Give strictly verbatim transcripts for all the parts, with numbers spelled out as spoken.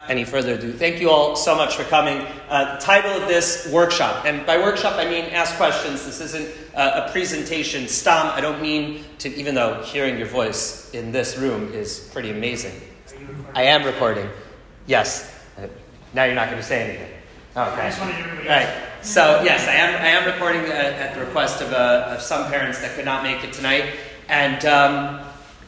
any further ado, thank you all so much for coming. Uh, the title of this workshop, and by workshop I mean ask questions. This isn't uh, a presentation. Stam, I don't mean to, even though hearing your voice in this room is pretty amazing. I am recording. Yes. Uh, now you're not going to say anything. Okay. All right. So yes, I am. I am recording uh, at the request of, uh, of some parents that could not make it tonight, and um,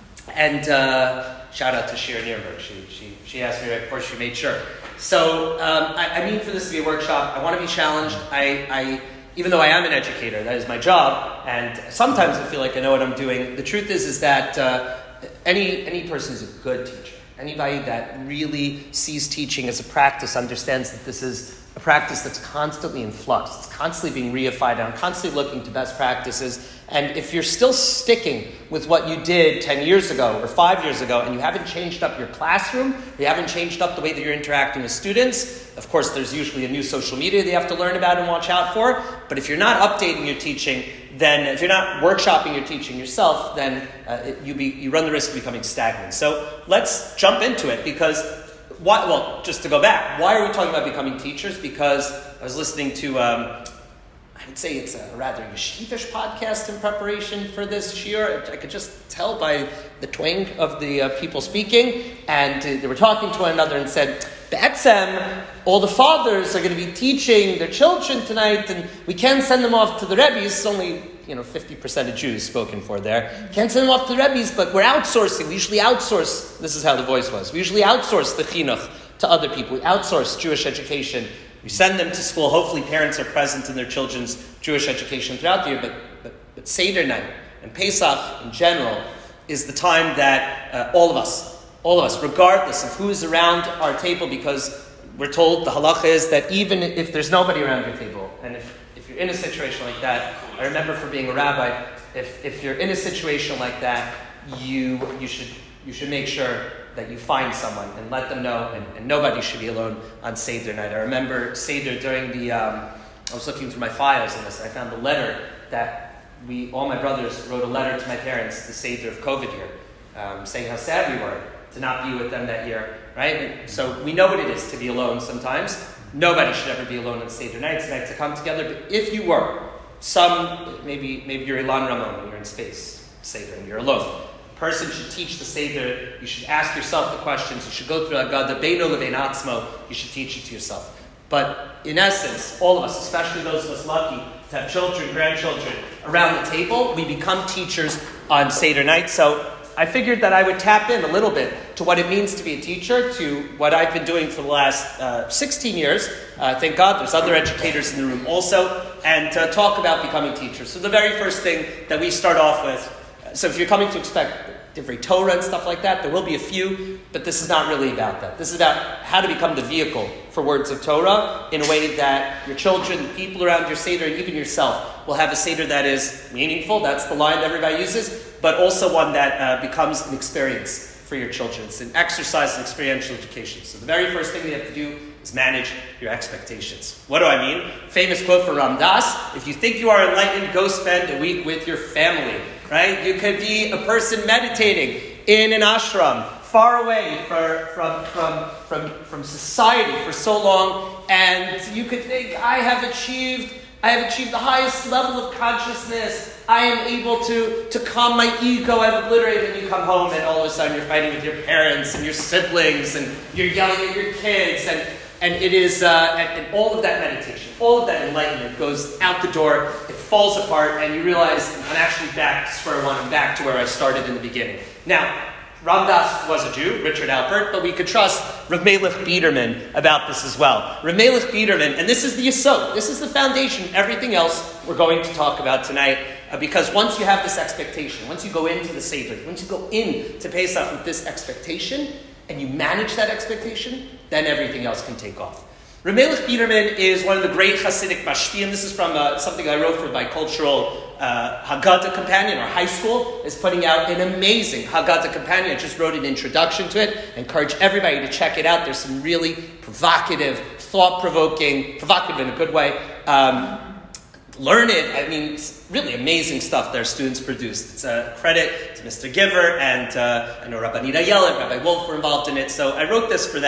and. Uh, Shout out to Shira Nirenberg. She, she, she asked me right before she made sure. So, um, I, I mean for this to be a workshop, I want to be challenged. I, I, even though I am an educator, that is my job, and sometimes I feel like I know what I'm doing. The truth is, is that uh, any any person is a good teacher. Anybody that really sees teaching as a practice understands that this is a practice that's constantly in flux. It's constantly being reified, and I'm constantly looking to best practices. And if you're still sticking with what you did ten years ago or five years ago, and you haven't changed up your classroom, you haven't changed up the way that you're interacting with students, of course there's usually a new social media that you have to learn about and watch out for. But if you're not updating your teaching, then if you're not workshopping your teaching yourself, then uh, it, you, be, you run the risk of becoming stagnant. So let's jump into it, because why, well, just to go back, why are we talking about becoming teachers? Because I was listening to, um, I would say it's a rather yeshivish podcast in preparation for this shiur. I could just tell by the twang of the uh, people speaking, and uh, they were talking to one another and said, Be'etzem, all the fathers are going to be teaching their children tonight, and we can't send them off to the Rebbe's. Only, you know, fifty percent of Jews spoken for there. Can't send them off to the Rebbe's, but we're outsourcing. We usually outsource, this is how the voice was, we usually outsource the chinuch to other people. We outsource Jewish education. We send them to school. Hopefully parents are present in their children's Jewish education throughout the year, but, but, but Seder night and Pesach in general is the time that uh, all of us, all of us, regardless of who is around our table, because we're told the halacha is that even if there's nobody around your table, and if, if you're in a situation like that, I remember from being a rabbi, if, if you're in a situation like that, you you should you should make sure that you find someone and let them know, and, and nobody should be alone on Seder night. I remember Seder during the, um, I was looking through my files on this, and I found the letter that we, all my brothers wrote a letter to my parents the Seder of COVID year, um, saying how sad we were to not be with them that year, right? And so we know what it is to be alone sometimes. Nobody should ever be alone on Seder night tonight to come together, but if you were, some, maybe maybe you're Ilan Ramon and you're in space, Seder, and you're alone. Person should teach the Seder. You should ask yourself the questions. You should go through Agada, Beino Levein Atzmo. You should teach it to yourself. But in essence, all of us, especially those of us lucky to have children, grandchildren around the table, we become teachers on Seder night. So I figured that I would tap in a little bit to what it means to be a teacher, to what I've been doing for the last uh, sixteen years. Uh, thank God there's other educators in the room also, and to talk about becoming teachers. So the very first thing that we start off with, so if you're coming to expect different Torah and stuff like that, there will be a few, but this is not really about that. This is about how to become the vehicle for words of Torah in a way that your children, the people around your Seder, and even yourself will have a Seder that is meaningful. That's the line that everybody uses, but also one that uh, becomes an experience for your children. It's an exercise in experiential education. So the very first thing we have to do is manage your expectations. What do I mean? Famous quote from Ram Dass: if you think you are enlightened, go spend a week with your family. Right? You could be a person meditating in an ashram, far away for, from, from, from, from society for so long, and you could think, I have achieved, I have achieved the highest level of consciousness. I am able to, to calm my ego. I've obliterated. And you come home and all of a sudden you're fighting with your parents and your siblings, and you're yelling at your kids, and And it is, uh, and, and all of that meditation, all of that enlightenment goes out the door, it falls apart, and you realize, I'm actually back to square one, I'm back to where I started in the beginning. Now, Ram Dass was a Jew, Richard Alpert, but we could trust Rav Melech Biederman about this as well. Rav Melech Biederman, and this is the yesod, this is the foundation, everything else we're going to talk about tonight, uh, because once you have this expectation, once you go into the Seder, once you go into Pesach with this expectation, and you manage that expectation, then everything else can take off. Rav Melech Biederman is one of the great Hasidic mashpiyim. This is from uh, something I wrote for my cultural uh, Haggadah Companion. Our high school is putting out an amazing Haggadah Companion. I just wrote an introduction to it. I encourage everybody to check it out. There's some really provocative, thought-provoking, provocative in a good way, um, learn it. I mean, it's really amazing stuff that our students produced. It's a credit to Mister Giver, and uh, I know Rabbi Nida Yellen, Rabbi Wolf were involved in it. So I wrote this for that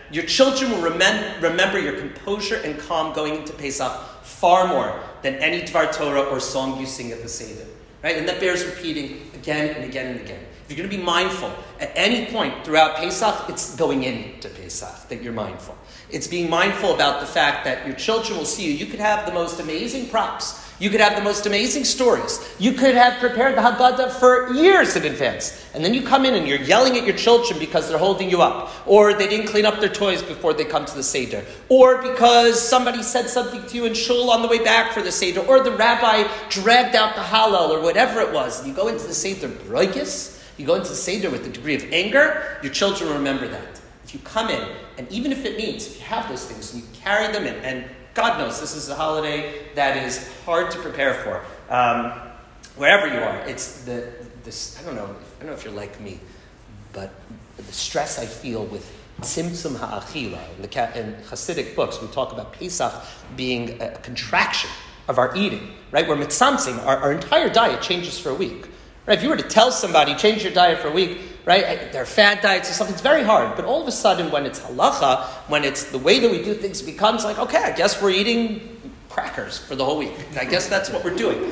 your children will remem- remember your composure and calm going into Pesach far more than any Dvar Torah or song you sing at the Seder. Right? And that bears repeating again and again and again. If you're going to be mindful at any point throughout Pesach, it's going into Pesach that you're mindful. It's being mindful about the fact that your children will see you. You could have the most amazing props. You could have the most amazing stories. You could have prepared the Haggadah for years in advance. And then you come in and you're yelling at your children because they're holding you up. Or they didn't clean up their toys before they come to the Seder. Or because somebody said something to you in shul on the way back for the Seder. Or the rabbi dragged out the Hallel or whatever it was. And you go into the Seder broigis. You go into the Seder with a degree of anger. Your children will remember that. If you come in, and even if it means, if you have those things and you carry them in, and God knows this is a holiday that is hard to prepare for. Um, wherever you are, it's the this. I don't know. I don't know if you're like me, but the stress I feel with tzimtzum ha'achila in the in Hasidic books, we talk about Pesach being a contraction of our eating, right? Where mitzamtzim, our, our entire diet changes for a week. Right? If you were to tell somebody change your diet for a week, right? There are fad diets or something. It's very hard. But all of a sudden, when it's halacha, when it's the way that we do things, it becomes like, okay, I guess we're eating crackers for the whole week. I guess that's what we're doing.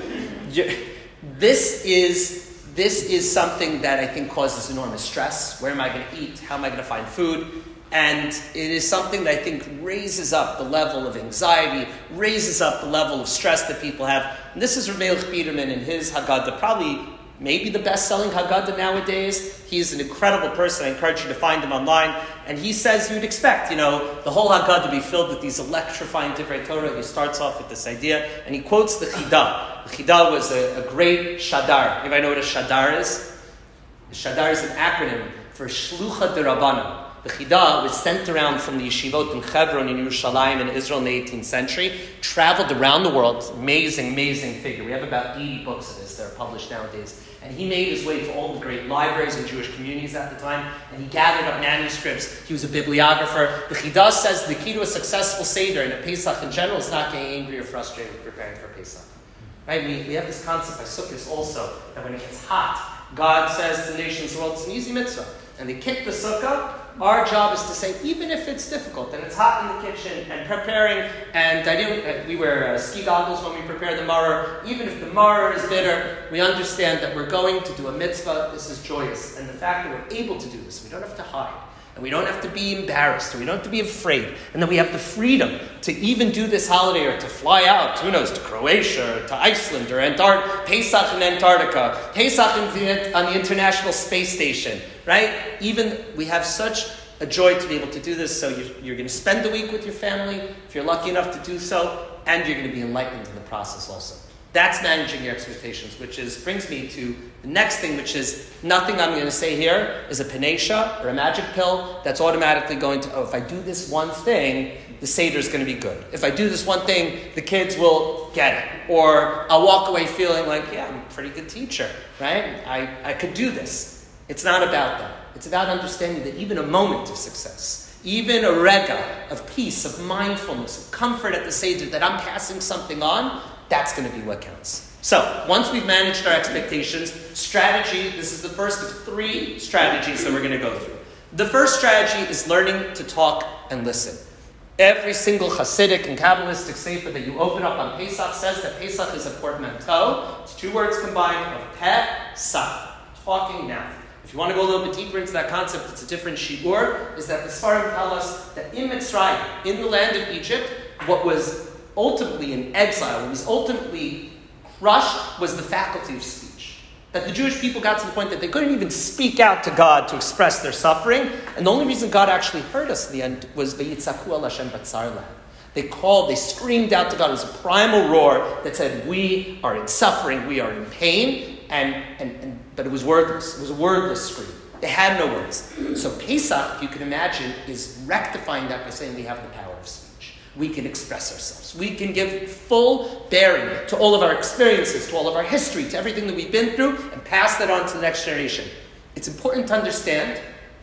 This is this is something that I think causes enormous stress. Where am I going to eat? How am I going to find food? And it is something that I think raises up the level of anxiety, raises up the level of stress that people have. And this is Ramelech Biederman in his Haggadah, probably maybe the best-selling Haggadah nowadays. He's an incredible person. I encourage you to find him online. And he says you'd expect, you know, the whole Haggadah to be filled with these electrifying Divrei Torah. He starts off with this idea, and he quotes the Chidah. The Chidah was a, a great Shadar. Anybody know what a Shadar is? The Shadar is an acronym for Shlucha D'Rabbanan. The Chidah was sent around from the yeshivot in Hebron in Yerushalayim in Israel in the eighteenth century, traveled around the world. Amazing, amazing figure. We have about eighty books of this that are published nowadays. And he made his way to all the great libraries and Jewish communities at the time, and he gathered up manuscripts. He was a bibliographer. The Chidah says the key to a successful Seder and a Pesach in general is not getting angry or frustrated with preparing for Pesach. Right? We, we have this concept by Sukkot also, that when it gets hot, God says to the nations of the world, it's an easy mitzvah. And they kick the sukkah. Our job is to say, even if it's difficult and it's hot in the kitchen and preparing, and I didn't, we wear uh, ski goggles when we prepare the maror, even if the maror is bitter, we understand that we're going to do a mitzvah. This is joyous. And the fact that we're able to do this, we don't have to hide. And we don't have to be embarrassed, or we don't have to be afraid. And then we have the freedom to even do this holiday, or to fly out, who knows, to Croatia, or to Iceland, or Antarctica, Pesach in Antarctica, Pesach in the, on the International Space Station, right? Even, we have such a joy to be able to do this, so you're, you're going to spend the week with your family, if you're lucky enough to do so, and you're going to be enlightened in the process also. That's managing your expectations, which is brings me to the next thing, which is nothing I'm going to say here is a panacea or a magic pill that's automatically going to, oh, if I do this one thing, the Seder is going to be good. If I do this one thing, the kids will get it. Or I'll walk away feeling like, yeah, I'm a pretty good teacher, right? I, I could do this. It's not about that. It's about understanding that even a moment of success, even a rega of peace, of mindfulness, of comfort at the Seder, that I'm passing something on, that's going to be what counts. So, once we've managed our expectations, strategy, this is the first of three strategies that we're going to go through. The first strategy is learning to talk and listen. Every single Hasidic and Kabbalistic sefer that you open up on Pesach says that Pesach is a portmanteau. It's two words combined of Pesach, talking now. If you want to go a little bit deeper into that concept, it's a different shiur, is that the Sfarim tell us that in Mitzrayim, in the land of Egypt, what was ultimately in exile, what was ultimately crushed, was the faculty of speech. That the Jewish people got to the point that they couldn't even speak out to God to express their suffering, and the only reason God actually heard us in the end was Vayitzaku el Hashem batzar lahem. They called, they screamed out to God. It was a primal roar that said, we are in suffering, we are in pain, and, and, and but it was wordless. It was a wordless scream. They had no words. So Pesach, if you can imagine, is rectifying that by saying we have the power of speech. We can express ourselves. We can give full bearing to all of our experiences, to all of our history, to everything that we've been through, and pass that on to the next generation. It's important to understand,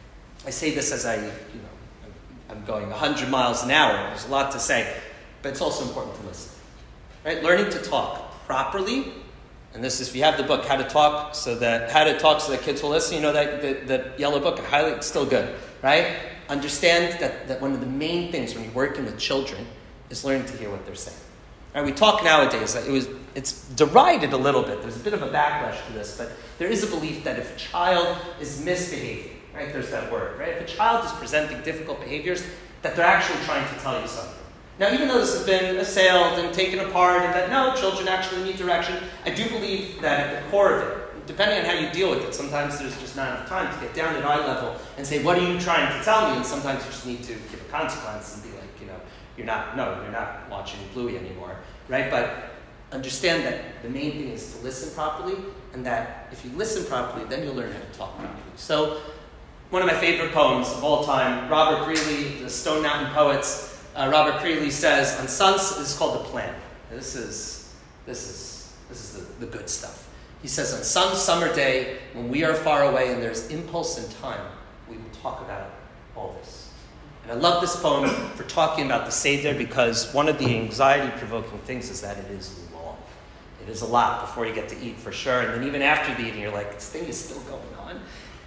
I say this as I, you know, I'm going one hundred miles an hour. There's a lot to say, but it's also important to listen. Right? Learning to talk properly. And this is, if you have the book, How to Talk, so that How to Talk so that kids will listen. You know that, that, that yellow book, highly, it's still good, right? understand that, that one of the main things when you're working with children is learning to hear what they're saying. Right, we talk nowadays, it was, it's derided a little bit. There's a bit of a backlash to this, but there is a belief that if a child is misbehaving, right, there's that word, right? If a child is presenting difficult behaviors, that they're actually trying to tell you something. Now, even though this has been assailed and taken apart, and that no, children actually need direction, I do believe that at the core of it, depending on how you deal with it, sometimes there's just not enough time to get down at eye level and say, what are you trying to tell me? And sometimes you just need to give a consequence and be like, you know, you're not, no, you're not watching Bluey anymore, right? But understand that the main thing is to listen properly, and that if you listen properly, then you'll learn how to talk properly. So, one of my favorite poems of all time, Robert Greeley, the Stone Mountain Poets, uh, Robert Greeley says, on suns, this is called The Plan. This is, this is, this is the, the good stuff. He says, on some summer day, when we are far away and there's impulse and time, we will talk about all this. And I love this poem for talking about the Seder because one of the anxiety-provoking things is that it is long. It is a lot before you get to eat, for sure. And then even after the eating, you're like, this thing is still going on.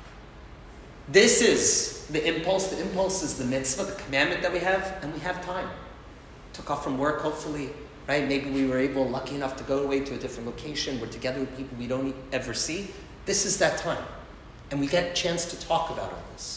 This is the impulse. The impulse is the mitzvah, the commandment that we have, and we have time. Took off from work, hopefully, right? Maybe we were able, lucky enough to go away to a different location. We're together with people we don't ever see. This is that time. And we get a chance to talk about all this.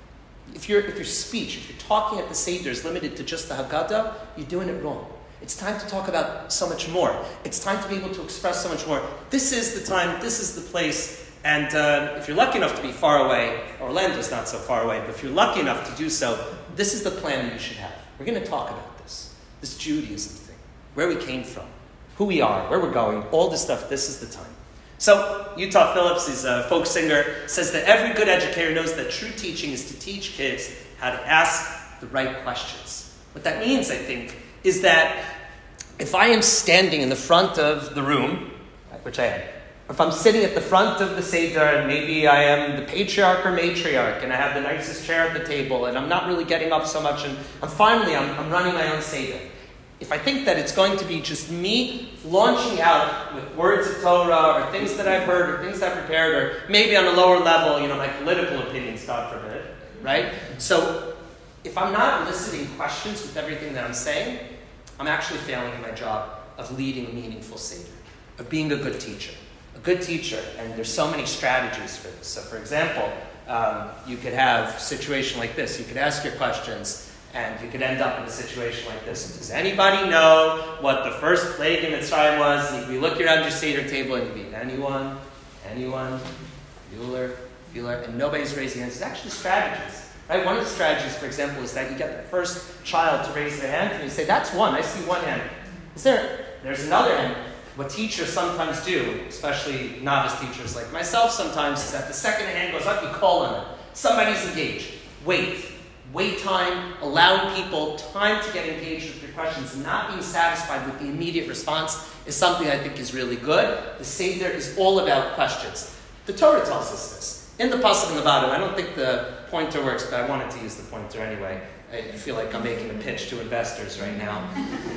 If, you're, if your speech, if you're talking at the Seder is limited to just the Haggadah, you're doing it wrong. It's time to talk about so much more. It's time to be able to express so much more. This is the time, this is the place, and uh, if you're lucky enough to be far away, Orlando's not so far away, but if you're lucky enough to do so, this is the plan that you should have. We're going to talk about this, this Judaism thing, where we came from, who we are, where we're going, all this stuff, this is the time. So, Utah Phillips, he's a folk singer, says that every good educator knows that true teaching is to teach kids how to ask the right questions. What that means, I think, is that if I am standing in the front of the room, which I am, or if I'm sitting at the front of the Seder and maybe I am the patriarch or matriarch and I have the nicest chair at the table and I'm not really getting up so much and I'm finally, I'm, I'm running my own Seder. If I think that it's going to be just me launching out with words of Torah or things that I've heard or things I've prepared or maybe on a lower level, you know, my political opinions, God forbid, right? So if I'm not eliciting questions with everything that I'm saying, I'm actually failing in my job of leading a meaningful Seder, of being a good teacher. A good teacher, and there's so many strategies for this. So for example, um, you could have a situation like this. You could ask your questions and you could end up in a situation like this. Does anybody know what the first plague in Mitzrayim was? And you look around your Seder table and you'd be, anyone, anyone, Bueller, Bueller, and nobody's raising hands. It's actually strategies. Right? One of the strategies, for example, is that you get the first child to raise their hand and you say, that's one, I see one hand. Is there, there's another hand. What teachers sometimes do, especially novice teachers like myself sometimes, is that the second hand goes up, you call on them. Somebody's engaged. Wait. Wait time, allowing people time to get engaged with your questions, not being satisfied with the immediate response is something I think is really good. The Seder is all about questions. The Torah tells us this. In the Pasuk in the bottom, I don't think the pointer works, but I wanted to use the pointer anyway. I feel like I'm making a pitch to investors right now.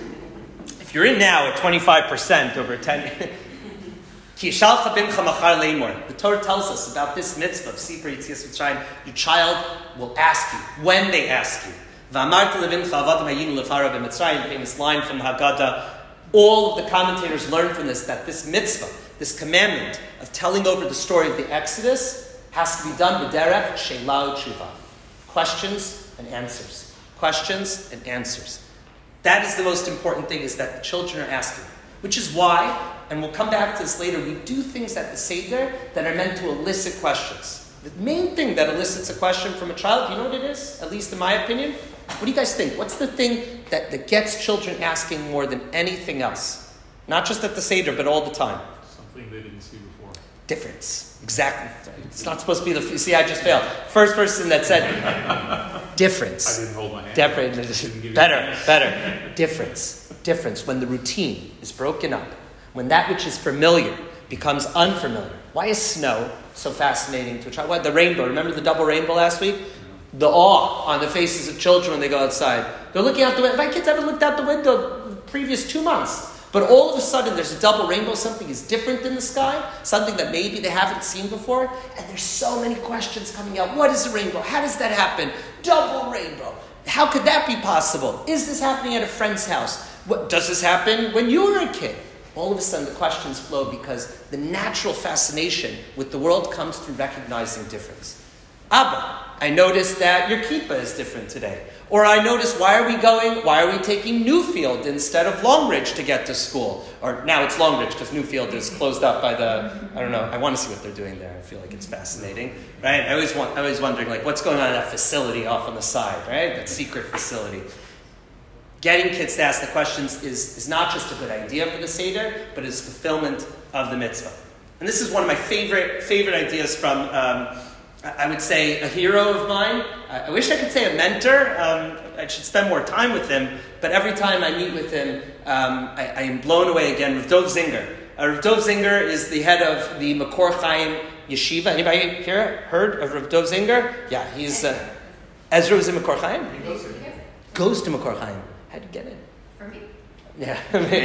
If you're in now at twenty-five percent over ten... The Torah tells us about this mitzvah of Sipur Yetzias Mitzrayim. Your child will ask you, when they ask you. Famous line from the Haggadah. All of the commentators learn from this that this mitzvah, this commandment of telling over the story of the Exodus, has to be done b'derech she'la u'tshuva. Questions and answers. Questions and answers. That is the most important thing, is that the children are asking. Which is why, and we'll come back to this later, we do things at the Seder that are meant to elicit questions. The main thing that elicits a question from a child, you know what it is? At least in my opinion? What do you guys think? What's the thing that, that gets children asking more than anything else? Not just at the Seder, but all the time. Something they didn't see before. Difference. Exactly. It's not supposed to be the... You see, I just failed. First person that said difference. I didn't hold my hand. Difference. Better, better. Difference. Difference. When the routine is broken up, when that which is familiar becomes unfamiliar. Why is snow so fascinating to a child? Why, the rainbow. Remember the double rainbow last week? Yeah. The awe on the faces of children when they go outside. They're looking out the window. My kids haven't looked out the window the previous two months. But all of a sudden, there's a double rainbow. Something is different in the sky, something that maybe they haven't seen before. And there's so many questions coming out. What is a rainbow? How does that happen? Double rainbow. How could that be possible? Is this happening at a friend's house? What, does this happen when you were a kid? All of a sudden, the questions flow because the natural fascination with the world comes through recognizing difference. Abba, I noticed that your kippah is different today. Or I noticed, why are we going, why are we taking Newfield instead of Longridge to get to school? Or now it's Longridge because Newfield is closed up by the, I don't know, I want to see what they're doing there. I feel like it's fascinating, right? I always want, I always wondering, like, what's going on in that facility off on the side, right? That secret facility. Getting kids to ask the questions is, is not just a good idea for the Seder, but it's fulfillment of the mitzvah. And this is one of my favorite, favorite ideas from, um, I would say, a hero of mine. I wish I could say a mentor. Um, I should spend more time with him. But every time I meet with him, um, I, I am blown away again. Rav Dov Zinger. Uh, Rav Dov Zinger is the head of the Makor Chaim Yeshiva. Anybody here heard of Rav Dov Zinger? Yeah, he's... Uh, Ezra was in Makor Chaim? He goes, goes to Makor Chaim. How'd you get in? For me. Yeah,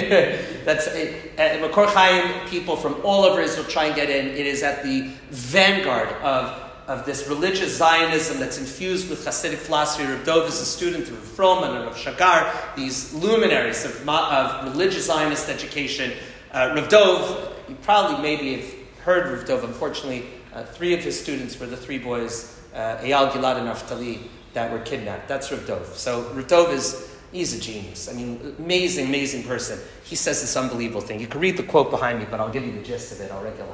that's it. At Makor Chaim, people from all over Israel try and get in. It is at the vanguard of of this religious Zionism that's infused with Hasidic philosophy. Rav Dov is a student of Rav Froman and Rav Shagar, these luminaries of, of religious Zionist education. Uh, Rav Dov, you probably maybe have heard Rav Dov. Unfortunately, uh, three of his students were the three boys, uh, Eyal, Gilad, and Naftali, that were kidnapped. That's Rav Dov. So Rav Dov is, he's a genius. I mean, amazing, amazing person. He says this unbelievable thing. You can read the quote behind me, but I'll give you the gist of it. I'll regular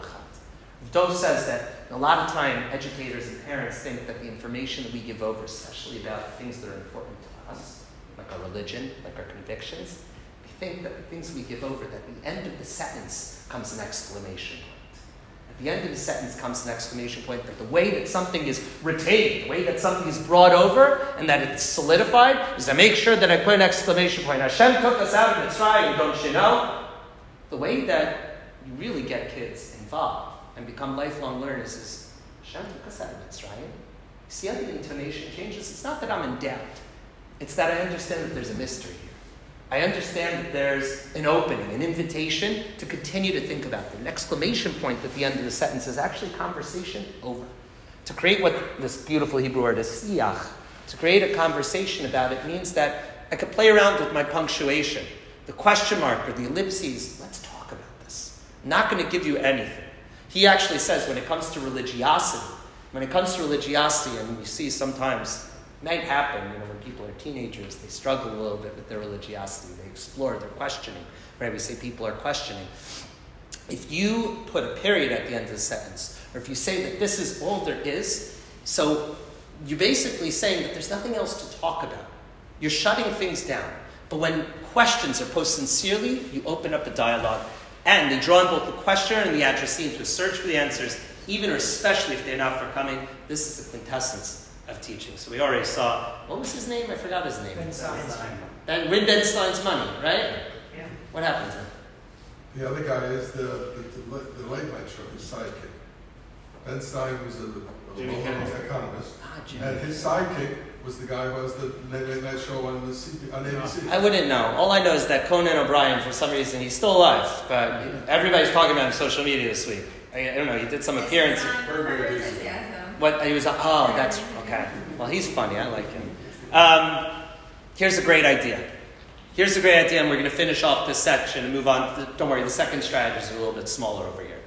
Dov says that a lot of time educators and parents think that the information that we give over, especially about things that are important to us, like our religion, like our convictions, we think that the things we give over, that at the end of the sentence comes an exclamation point. At the end of the sentence comes an exclamation point, that the way that something is retained, the way that something is brought over, and that it's solidified, is to make sure that I put an exclamation point. Hashem took us out of Mitzrayim, don't you know? The way that you really get kids involved and become lifelong learners is, Hashem took us out of Mitzrayim. See how the intonation changes? It's not that I'm in doubt. It's that I understand that there's a mystery here. I understand that there's an opening, an invitation to continue to think about it. An exclamation point at the end of the sentence is actually conversation over. To create what this beautiful Hebrew word is, siyach, to create a conversation about it means that I could play around with my punctuation, the question mark or the ellipses. Let's talk about this. I'm not going to give you anything. He actually says when it comes to religiosity, when it comes to religiosity, and you see sometimes, it might happen, you know, when people are teenagers, they struggle a little bit with their religiosity. They explore, they're questioning. Right? We say people are questioning. If you put a period at the end of the sentence, or if you say that this is all there is, so you're basically saying that there's nothing else to talk about. You're shutting things down. But when questions are posed sincerely, you open up a dialogue. And they draw on both the questioner and the addressee into a search for the answers, even or especially if they're not forthcoming. This is the quintessence of teaching. So we already saw, what was his name? I forgot his name. Ben Stein. Ben, Win Ben Stein's money, right? Yeah. What happened to him? The other guy is the, the, the, the late night show, his sidekick. Ben Stein was a, a Jimmy local Kimmel. economist. Ah, Jimmy. And his sidekick was the guy who was the late night show on, the C B, on A B C. I wouldn't know. All I know is that Conan O'Brien, for some reason, he's still alive. But everybody's talking about him on social media this week. I, I don't know, he did some appearance. What, he was, oh, that's, okay. Well, he's funny. I like him. Um, here's a great idea. Here's a great idea, and we're going to finish off this section and move on. To, don't worry, the second strategy is a little bit smaller over here.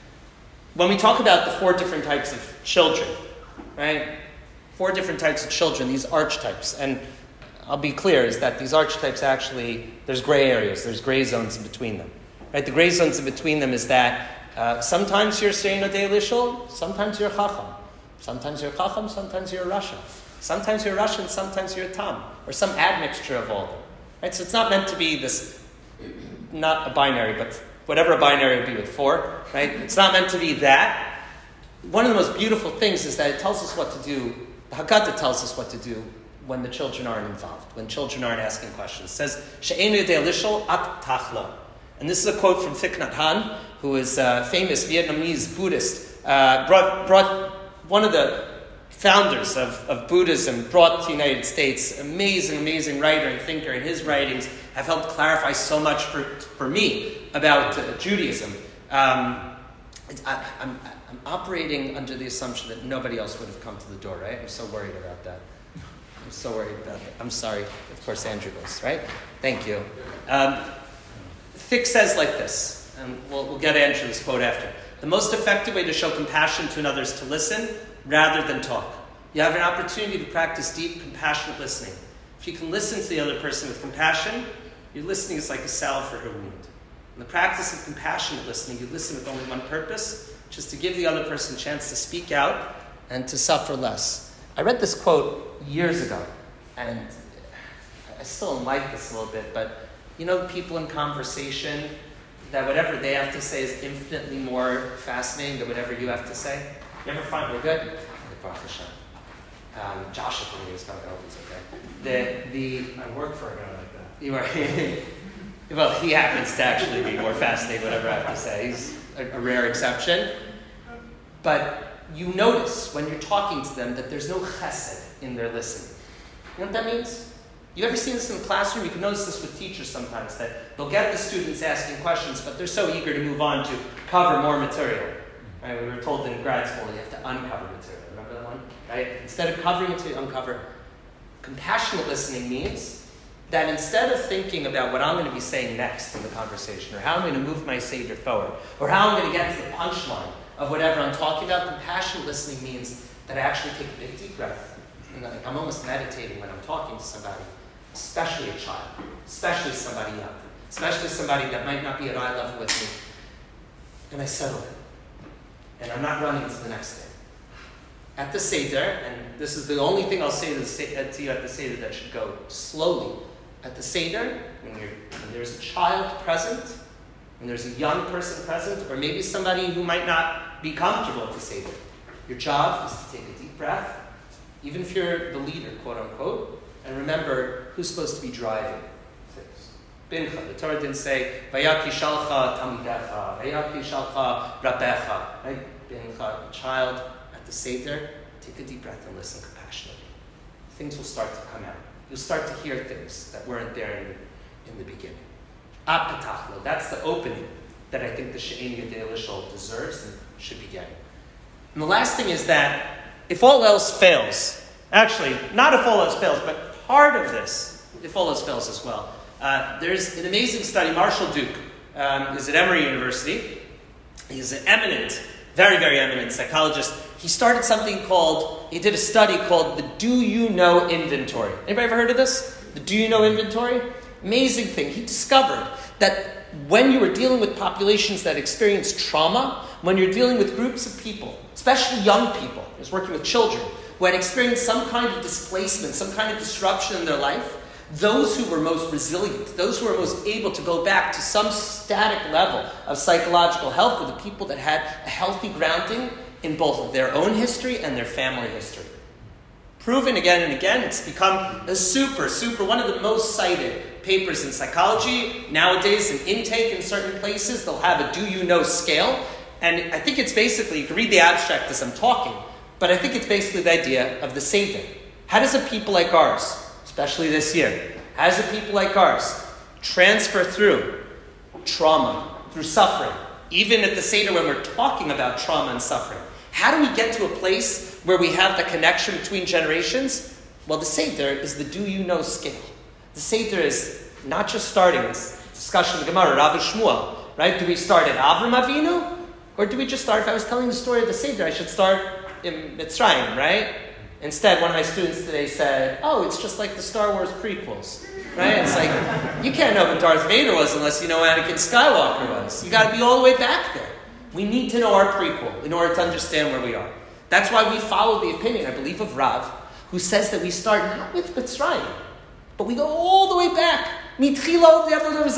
When we talk about the four different types of children, right? Four different types of children, these archetypes. And I'll be clear, is that these archetypes actually, there's gray areas, there's gray zones in between them. Right? The gray zones in between them is that uh, sometimes you're Seino de Lishol, sometimes you're Chacham. Sometimes you're Chacham, sometimes you're a Russian. Sometimes you're Russian, sometimes you're a Tam. Or some admixture of all of them. Right? So it's not meant to be this, not a binary, but whatever a binary would be with four. Right? It's not meant to be that. One of the most beautiful things is that it tells us what to do. The Haggadah tells us what to do when the children aren't involved, when children aren't asking questions. It says, She'enu yodei lishol at tachlo. And this is a quote from Thich Nhat Hanh, who is a famous Vietnamese Buddhist, uh, brought, brought one of the founders of, of Buddhism, brought to the United States, amazing, amazing writer and thinker, and his writings have helped clarify so much for, for me about uh, Judaism. Um, I, I'm, I'm operating under the assumption that nobody else would have come to the door, right? I'm so worried about that. I'm so worried about it. I'm sorry. Of course, Andrew goes, right? Thank you. Um, Fick says like this, and we'll, we'll get Andrew's quote after. The most effective way to show compassion to another is to listen rather than talk. You have an opportunity to practice deep, compassionate listening. If you can listen to the other person with compassion, your listening is like a salve for her wound. In the practice of compassionate listening, you listen with only one purpose, which is to give the other person a chance to speak out and to suffer less. I read this quote years ago, and I still don't like this a little bit, but you know people in conversation that whatever they have to say is infinitely more fascinating than whatever you have to say? You ever find we're good? Um, Joshua for me is going to always okay. The the I work for a guy like that. you are well, he happens to actually be more fascinating, whatever I have to say. He's a, a rare exception. But you notice when you're talking to them that there's no chesed in their listening. You know what that means? You ever seen this in the classroom? You can notice this with teachers sometimes, that they'll get the students asking questions, but they're so eager to move on to cover more material. Right? We were told in grad school you have to uncover material. Remember that one? Right? Instead of covering material, uncover. Compassionate listening means that instead of thinking about what I'm going to be saying next in the conversation, or how I'm going to move my Seder forward, or how I'm going to get to the punchline of whatever I'm talking about, compassionate listening means that I actually take a big deep breath. And like I'm almost meditating when I'm talking to somebody. Especially a child, especially somebody young, especially somebody that might not be at eye level with me. And I settle it. And I'm not running to the next thing. At the Seder, and this is the only thing I'll say to, the, to you at the Seder that should go slowly. At the Seder, when, you're, when there's a child present, when there's a young person present, or maybe somebody who might not be comfortable at the Seder, your job is to take a deep breath, even if you're the leader, quote unquote. And remember, who's supposed to be driving? Bincha. The Torah didn't say, Vayaki shalcha tamidecha, Vayaki shalcha rabbecha. Right? Bincha, a child at the Seder, take a deep breath and listen compassionately. Things will start to come out. You'll start to hear things that weren't there in the, in the beginning. Apatachlo, that's the opening that I think the She'eni Yodei Lishol deserves and should be getting. And the last thing is that if all else fails, actually, not if all else fails, but part of this, if all else fails as well. Uh, there's an amazing study. Marshall Duke um, is at Emory University. He's an eminent, very, very eminent psychologist. He started something called, he did a study called the Do You Know Inventory. Anybody ever heard of this? The Do You Know Inventory? Amazing thing. He discovered that when you were dealing with populations that experience trauma, when you're dealing with groups of people, especially young people, he was working with children, who had experienced some kind of displacement, some kind of disruption in their life, those who were most resilient, those who were most able to go back to some static level of psychological health were the people that had a healthy grounding in both their own history and their family history. Proven again and again, it's become a super, super, one of the most cited papers in psychology. Nowadays, in intake in certain places, they'll have a do you know scale. And I think it's basically, you can read the abstract as I'm talking, but I think it's basically the idea of the Seder. How does a people like ours, especially this year, how does a people like ours transfer through trauma, through suffering, even at the Seder when we're talking about trauma and suffering? How do we get to a place where we have the connection between generations? Well, the Seder is the do you know scale. The Seder is not just starting, it's discussion of the Gemara, Rav Shmuel, right? Do we start at Avram Avinu? Or do we just start, if I was telling the story of the Seder, I should start in Mitzrayim, right? Instead, one of my students today said, oh, it's just like the Star Wars prequels, right? It's like, you can't know who Darth Vader was unless you know Anakin Skywalker was. You got to be all the way back there. We need to know our prequel in order to understand where we are. That's why we follow the opinion, I believe, of Rav, who says that we start not with Mitzrayim, but we go all the way back. We started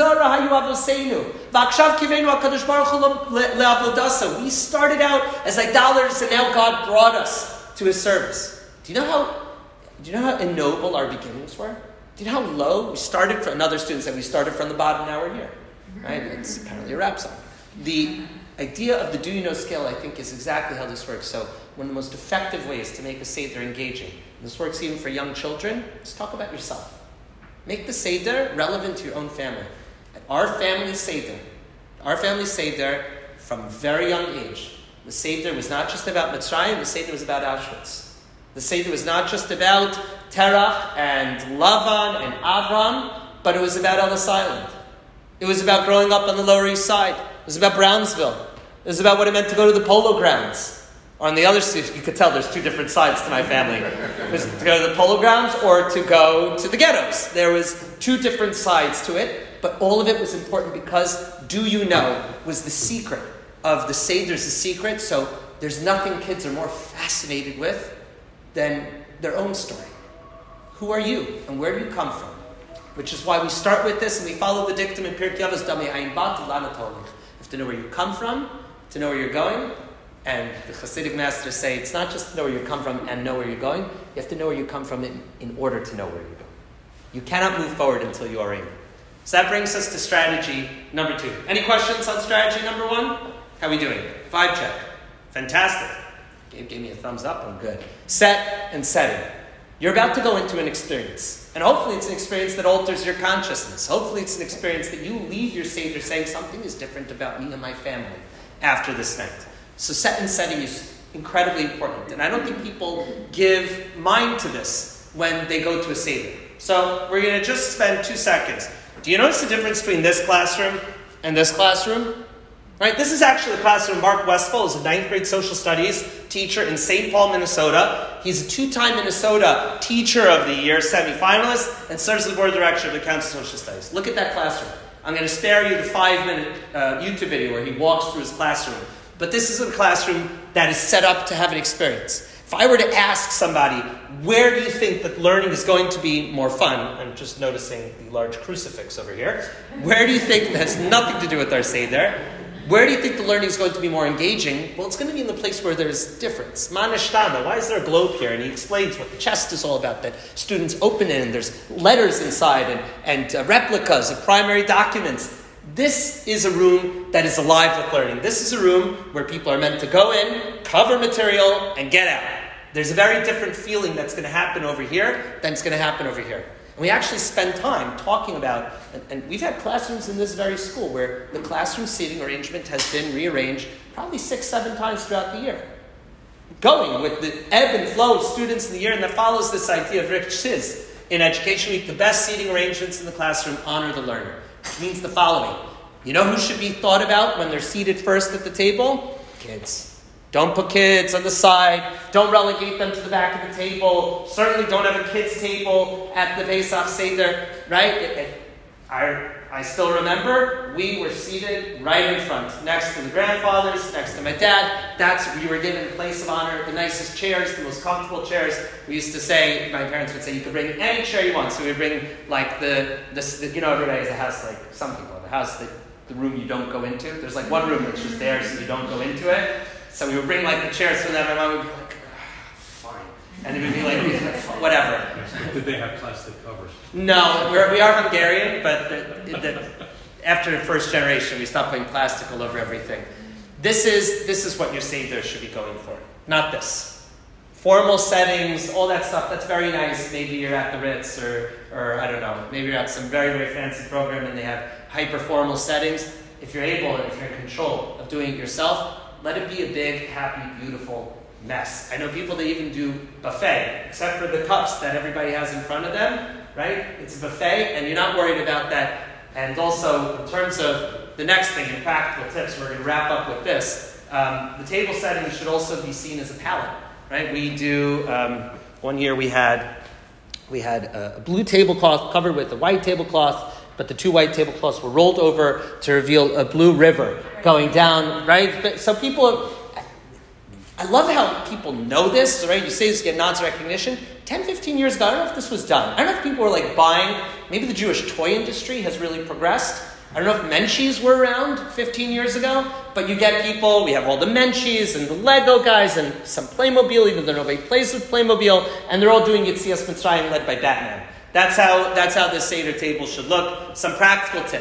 out as idolaters, and now God brought us to His service. Do you know how? Do you know how ennoble our beginnings were? Do you know how low we started? From another student said we started from the bottom. Now we're here, right? It's apparently a rap song. The idea of the do you know scale, I think, is exactly how this works. So one of the most effective ways to make a Seder engaging, and this works even for young children, is talk about yourself. Make the Seder relevant to your own family. At our family Seder, our family Seder, from a very young age, the Seder was not just about Mitzrayim, the Seder was about Auschwitz. The Seder was not just about Terach and Lavan and Avram, but it was about Ellis Island. It was about growing up on the Lower East Side. It was about Brownsville. It was about what it meant to go to the polo grounds. On the other side, you could tell there's two different sides to my family. It was to go to the polo grounds or to go to the ghettos. There was two different sides to it, but all of it was important because do you know was the secret of the Seder's the secret. So there's nothing kids are more fascinated with than their own story. Who are you and where do you come from? Which is why we start with this and we follow the dictum in Pirkei Avos, Dami Ayin Bat Lana Tolech. You have to know where you come from, to know where you're going. And the Hasidic masters say it's not just to know where you come from and know where you're going. You have to know where you come from in, in order to know where you're going. You cannot move forward until you are in. So that brings us to strategy number two. Any questions on strategy number one? How are we doing? Five check. Fantastic. Gabe gave me a thumbs up. I'm good. Set and setting. You're about to go into an experience. And hopefully it's an experience that alters your consciousness. Hopefully it's an experience that you leave your Seder saying something is different about me and my family after this night. So set and setting is incredibly important. And I don't think people give mind to this when they go to a Seder. So we're going to just spend two seconds. Do you notice the difference between this classroom and this classroom? Right? This is actually the classroom. Mark Westphal is a ninth grade social studies teacher in Saint Paul, Minnesota. He's a two-time Minnesota Teacher of the Year semifinalist and serves as the board director of the Council of Social Studies. Look at that classroom. I'm going to spare you the five-minute uh, YouTube video where he walks through his classroom. But this is a classroom that is set up to have an experience. If I were to ask somebody, where do you think that learning is going to be more fun? I'm just noticing the large crucifix over here. Where do you think, that has nothing to do with our Seder, where do you think the learning is going to be more engaging? Well, it's going to be in the place where there's difference. Manishtana, why is there a globe here? And he explains what the chest is all about, that students open it and there's letters inside and, and uh, replicas of primary documents. This is a room that is alive with learning. This is a room where people are meant to go in, cover material, and get out. There's a very different feeling that's going to happen over here than it's going to happen over here. And we actually spend time talking about, and, and we've had classrooms in this very school where the classroom seating arrangement has been rearranged probably six, seven times throughout the year. Going with the ebb and flow of students in the year, and that follows this idea of Rich Shiz. In Education Week, the best seating arrangements in the classroom honor the learner. Which means the following. You know who should be thought about when they're seated first at the table? Kids. Don't put kids on the side. Don't relegate them to the back of the table. Certainly don't have a kids' table at the Pesach Seder, right? It, it, I, I still remember we were seated right in front, next to the grandfathers, next to my dad. That's we were given the place of honor, the nicest chairs, the most comfortable chairs. We used to say, my parents would say, you could bring any chair you want. So we would bring like the, the, the you know, everybody has a house, like some people have a house, the, the room you don't go into. There's like one room that's just there so you don't go into it. So we would bring like the chairs for them, and my mom would be like, ah, fine. And it would be like, whatever. Did they have plastic covers? No, we're, we are Hungarian, but the, the, after the first generation, we stopped putting plastic all over everything. This is this is what your Seder should be going for, not this. Formal settings, all that stuff, that's very nice. Maybe you're at the Ritz, or, or I don't know, maybe you're at some very, very fancy program and they have hyper-formal settings. If you're able, and if you're in control of doing it yourself, let it be a big, happy, beautiful mess. I know people that even do buffet, except for the cups that everybody has in front of them, right? It's a buffet, and you're not worried about that. And also, in terms of the next thing, in practical tips, we're going to wrap up with this. Um, the table setting should also be seen as a palette, right? We do, um, one year we had, we had a blue tablecloth covered with a white tablecloth, but the two white tablecloths were rolled over to reveal a blue river going down, right? So people, I love how people know this, right? You say this to get nods of recognition. ten, fifteen years ago, I don't know if this was done. I don't know if people were like buying, maybe the Jewish toy industry has really progressed. I don't know if Menchies were around fifteen years ago, but you get people, we have all the Menchies and the Lego guys and some Playmobil, even though nobody plays with Playmobil, and they're all doing Yetzias Mitzrayim led by Batman. That's how that's how this Seder table should look. Some practical tips.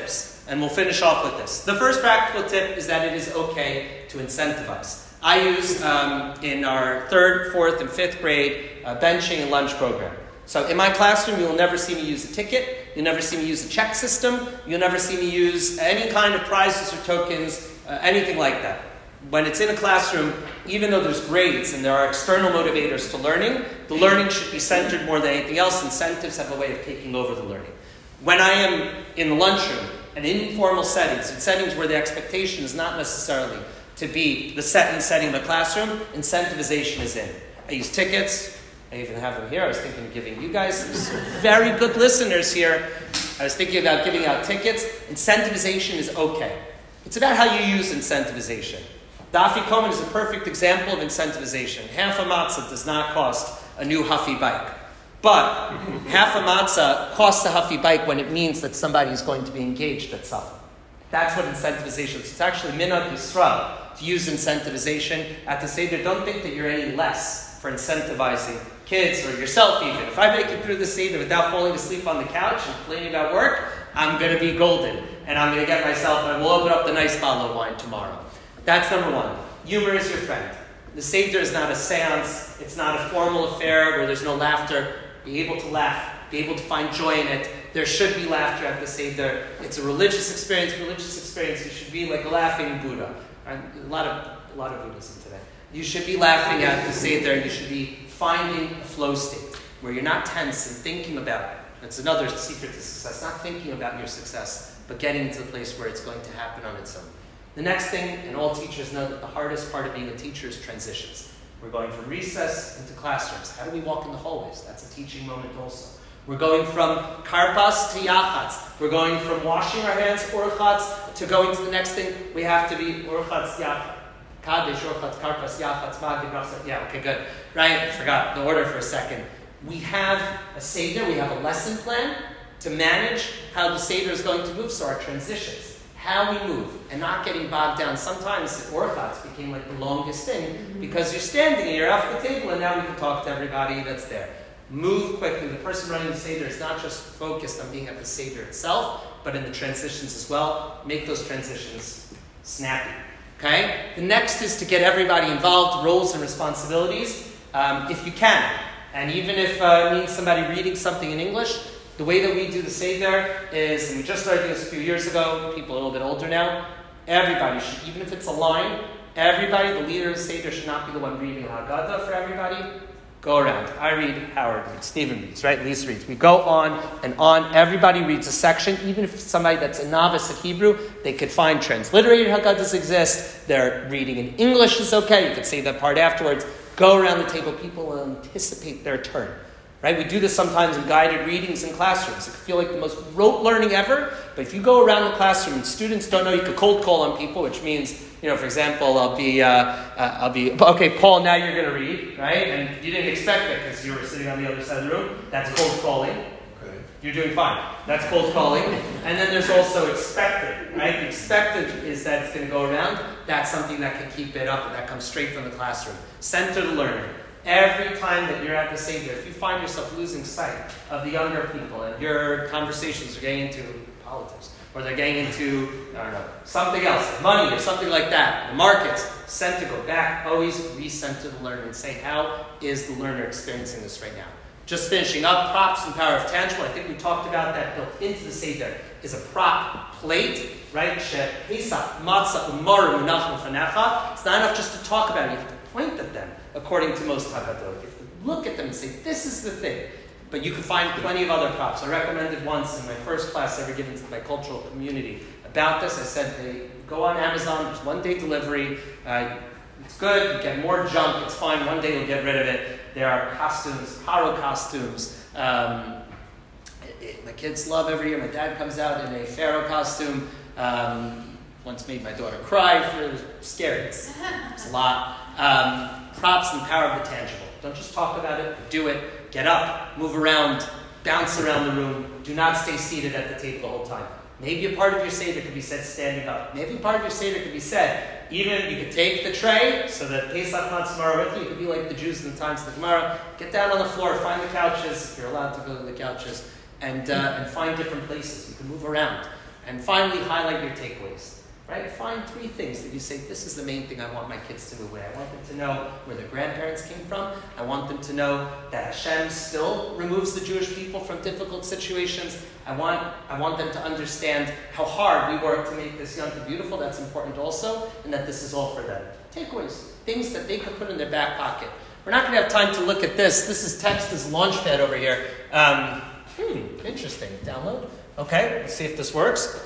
And we'll finish off with this. The first practical tip is that it is okay to incentivize. I use, um, in our third, fourth, and fifth grade, uh, benching and lunch program. So in my classroom, you will never see me use a ticket. You'll never see me use a check system. You'll never see me use any kind of prizes or tokens, uh, anything like that. When it's in a classroom, even though there's grades and there are external motivators to learning, the learning should be centered more than anything else. Incentives have a way of taking over the learning. When I am in the lunchroom and in informal settings, in settings where the expectation is not necessarily to be the set and setting of the classroom, incentivization is in. I use tickets. I even have them here. I was thinking of giving you guys some very good listeners here. I was thinking about giving out tickets. Incentivization is okay. It's about how you use incentivization. The Afikoman is a perfect example of incentivization. Half a matzah does not cost a new Huffy bike. But half a matzah costs a Huffy bike when it means that somebody is going to be engaged at something. That's what incentivization is. It's actually minhag Yisrael to use incentivization at the Seder. Don't think that you're any less for incentivizing kids or yourself even. If I make it through the Seder without falling asleep on the couch and complaining about work, I'm going to be golden. And I'm going to get myself, and we'll open up the nice bottle of wine tomorrow. That's number one. Humor is your friend. The Seder is not a seance. It's not a formal affair where there's no laughter. Be able to laugh. Be able to find joy in it. There should be laughter at the Seder. It's a religious experience. Religious experience. You should be like a laughing Buddha. Right? A lot of a lot of Buddhism today. You should be laughing at the Seder. You should be finding a flow state where you're not tense and thinking about it. That's another secret to success. Not thinking about your success, but getting to the place where it's going to happen on its own. The next thing, and all teachers know that the hardest part of being a teacher is transitions. We're going from recess into classrooms. How do we walk in the hallways? That's a teaching moment also. We're going from karpas to yachatz. We're going from washing our hands, urchatz, to going to the next thing. We have to be urchatz, yachatz. Kadesh, urchatz, karpas, yachatz, magid, rachsat. Yeah, okay, good. Right? I forgot the order for a second. We have a Seder, we have a lesson plan to manage how the Seder is going to move, so our transitions. How we move, and not getting bogged down. Sometimes the orthodox became like the longest thing, mm-hmm. because you're standing and you're off the table, and now we can talk to everybody that's there. Move quickly. The person running the Seder is not just focused on being at the Seder itself, but in the transitions as well. Make those transitions snappy. Okay? The next is to get everybody involved, roles and responsibilities, um, if you can. And even if uh, it means somebody reading something in English, the way that we do the Seder is, and we just started doing this a few years ago, people are a little bit older now, everybody should, even if it's a line, everybody, the leader of the Seder should not be the one reading Haggadah for everybody. Go around. I read, Howard reads, Stephen reads, right? Lisa reads. We go on and on. Everybody reads a section. Even if somebody that's a novice at Hebrew, they could find transliterated Haggadahs exist. Their reading in English is okay. You could say that part afterwards. Go around the table. People will anticipate their turn. Right? We do this sometimes in guided readings in classrooms. It can feel like the most rote learning ever, but if you go around the classroom and students don't know, you could cold call on people, which means, you know, for example, I'll be, uh, uh, I'll be, okay, Paul, now you're going to read, right? And you didn't expect it because you were sitting on the other side of the room. That's cold calling. Okay. You're doing fine. That's cold calling. And then there's also expected, right? The expected is that it's going to go around. That's something that can keep it up, and that comes straight from the classroom. Center the learner. Every time that you're at the Seder, if you find yourself losing sight of the younger people and your conversations are getting into politics, or they're getting into, I don't know, something else, money or something like that, the markets, center, go back, always recenter the learner and say, how is the learner experiencing this right now? Just finishing up, props and power of tangible. I think we talked about that built into the Seder is a prop plate, right? Pesach, matzah, umaru, munachim fanecha. It's not enough just to talk about it. You have to point at them. According to most Haggadot, you have to look at them and say, this is the thing. But you can find plenty of other props. I recommended once in my first class ever given to my cultural community about this. I said, hey, go on Amazon, there's one day delivery. Uh, it's good, you get more junk, it's fine. One day you'll get rid of it. There are costumes, paro costumes. Um, it, it, my kids love every year. My dad comes out in a pharaoh costume. Um, once made my daughter cry. For, it was scary. It's, it's a lot. Um, props and power of the tangible. Don't just talk about it, do it. Get up, move around, bounce around the room. Do not stay seated at the table the whole time. Maybe a part of your Seder could be said standing up. Maybe a part of your Seder could be said, even you could take the tray, so that Pesach Matzah tomorrow with you, you could be like the Jews in the times of the Gemara. Get down on the floor, find the couches, if you're allowed to go to the couches, and uh, and find different places. You can move around. And finally, highlight your takeaways. Right? Find three things that you say, this is the main thing I want my kids to move away. I want them to know where their grandparents came from. I want them to know that Hashem still removes the Jewish people from difficult situations. I want, I want them to understand how hard we work to make this Yom Tov beautiful. That's important also. And that this is all for them. Takeaways. Things that they could put in their back pocket. We're not going to have time to look at this. This is text as Launchpad over here. Um, hmm, interesting. Download. Okay, let's see if this works.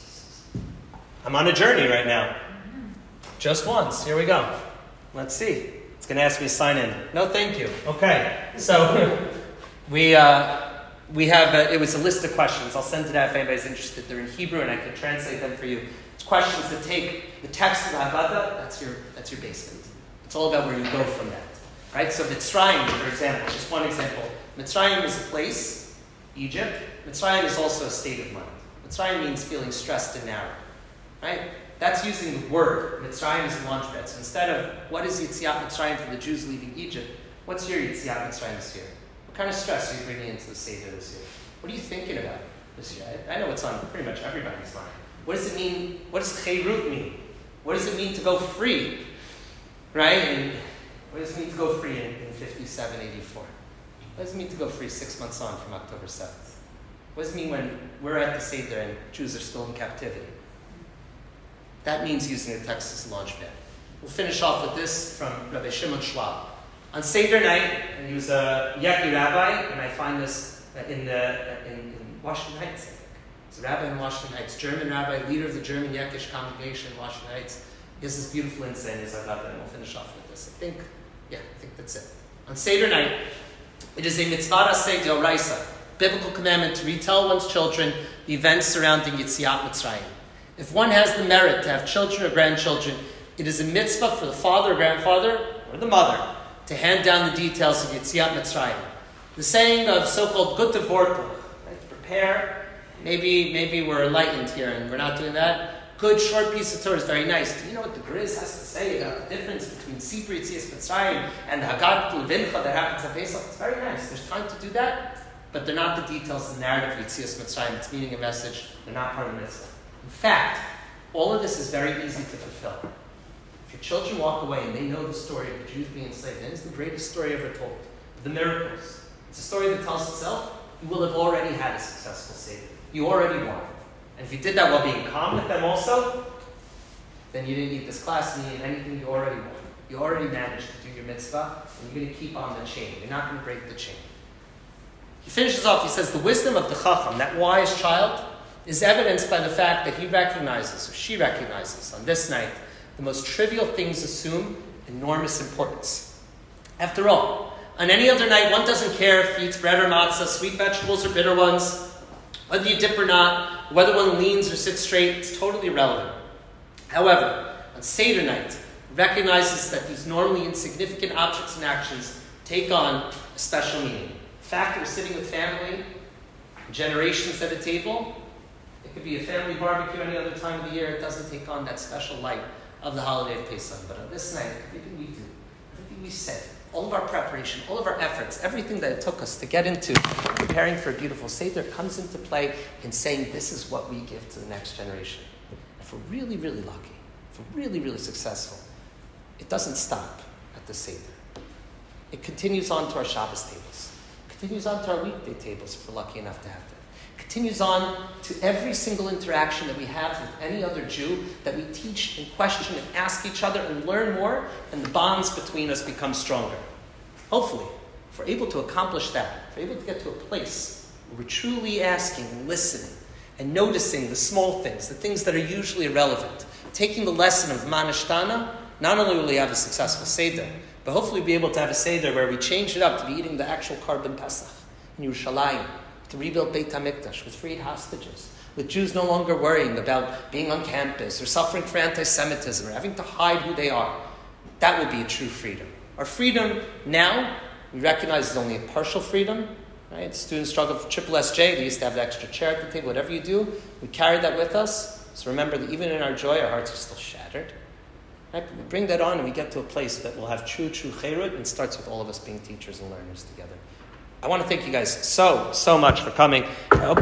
I'm on a journey right now. Just once. Here we go. Let's see. It's going to ask me to sign in. No, thank you. Okay. So we uh, we have a, it was a list of questions. I'll send it out if anybody's interested. They're in Hebrew, and I can translate them for you. It's questions that take the text of the Haggadah. That's your that's your basement. It's all about where you go from that. Right. So Mitzrayim, for example, just one example. Mitzrayim is a place, Egypt. Mitzrayim is also a state of mind. Mitzrayim means feeling stressed and narrow. Right? That's using the word. Mitzrayim is a launchpad. So instead of what is Yetziat Mitzrayim for the Jews leaving Egypt, what's your Yetziat Mitzrayim this year? What kind of stress are you bringing into the Seder this year? What are you thinking about this year? I, I know it's on pretty much everybody's mind. What does it mean? What does Cheirut mean? What does it mean to go free? Right? And what does it mean to go free in, in fifty-seven eighty-four? What does it mean to go free six months on from October seventh? What does it mean when we're at the Seder and Jews are still in captivity? That means using the text as a launchpad. We'll finish off with this from Rabbi Shimon Schwab. On Seder night, and he was a Yeki rabbi, and I find this in, the, in, in Washington Heights, I think. He's a rabbi in Washington Heights, German rabbi, leader of the German Yekish congregation in Washington Heights. He has this beautiful insight in his Haggadah, and we'll finish off with this. I think, yeah, I think that's it. On Seder night, it is a mitzvah aseh d'oraisa, biblical commandment to retell one's children the events surrounding Yetziat Mitzrayim. If one has the merit to have children or grandchildren, it is a mitzvah for the father or grandfather, or the mother, to hand down the details of Yetziat Mitzrayim. The saying of so-called Gute Worte, right, to prepare, maybe maybe we're enlightened here and we're not doing that. Good short piece of Torah is very nice. Do you know what the Griz has to say about the difference between Sipur Yetzias Mitzrayim and the Haggadah Levincha that happens at Pesach? It's very nice. There's time to do that, but they're not the details of the narrative of Yetzias Mitzrayim. It's meaning a message. They're not part of the mitzvah. In fact, all of this is very easy to fulfill. If your children walk away and they know the story of the Jews being enslaved, and it's the greatest story ever told, the miracles. It's a story that tells itself, you will have already had a successful Seder. You already won. And if you did that while being calm with them also, then you didn't need this class, and you didn't need anything, you already won. You already managed to do your mitzvah, and you're going to keep on the chain. You're not going to break the chain. He finishes off, he says, the wisdom of the Chacham, that wise child, is evidenced by the fact that he recognizes, or she recognizes, on this night, the most trivial things assume enormous importance. After all, on any other night, one doesn't care if he eats bread or matzah, sweet vegetables or bitter ones, whether you dip or not, whether one leans or sits straight, it's totally irrelevant. However, on Seder night, recognizes that these normally insignificant objects and actions take on a special meaning. The fact that we're sitting with family, generations at a table, it could be a family barbecue any other time of the year. It doesn't take on that special light of the holiday of Pesach. But on this night, everything we do, everything we say, all of our preparation, all of our efforts, everything that it took us to get into preparing for a beautiful Seder comes into play in saying this is what we give to the next generation. If we're really, really lucky, if we're really, really successful, it doesn't stop at the Seder. It continues on to our Shabbos tables. It continues on to our weekday tables if we're lucky enough to have them. Continues on to every single interaction that we have with any other Jew, that we teach and question and ask each other and learn more, and the bonds between us become stronger. Hopefully, if we're able to accomplish that, if we're able to get to a place where we're truly asking and listening and noticing the small things, the things that are usually irrelevant, taking the lesson of Manishtana, not only will we have a successful Seder, but hopefully be able to have a Seder where we change it up to be eating the actual Korban Pesach in Yerushalayim, to rebuild Beit HaMikdash with freed hostages, with Jews no longer worrying about being on campus or suffering from anti-Semitism or having to hide who they are. That will be a true freedom. Our freedom now, we recognize is only a partial freedom. Right? Students struggle for triple S J. They used to have the extra chair at the table. Whatever you do, we carry that with us. So remember that even in our joy, our hearts are still shattered. Right? But we bring that on and we get to a place that will have true, true Cheirut, and it starts with all of us being teachers and learners together. I want to thank you guys so, so much for coming. I hope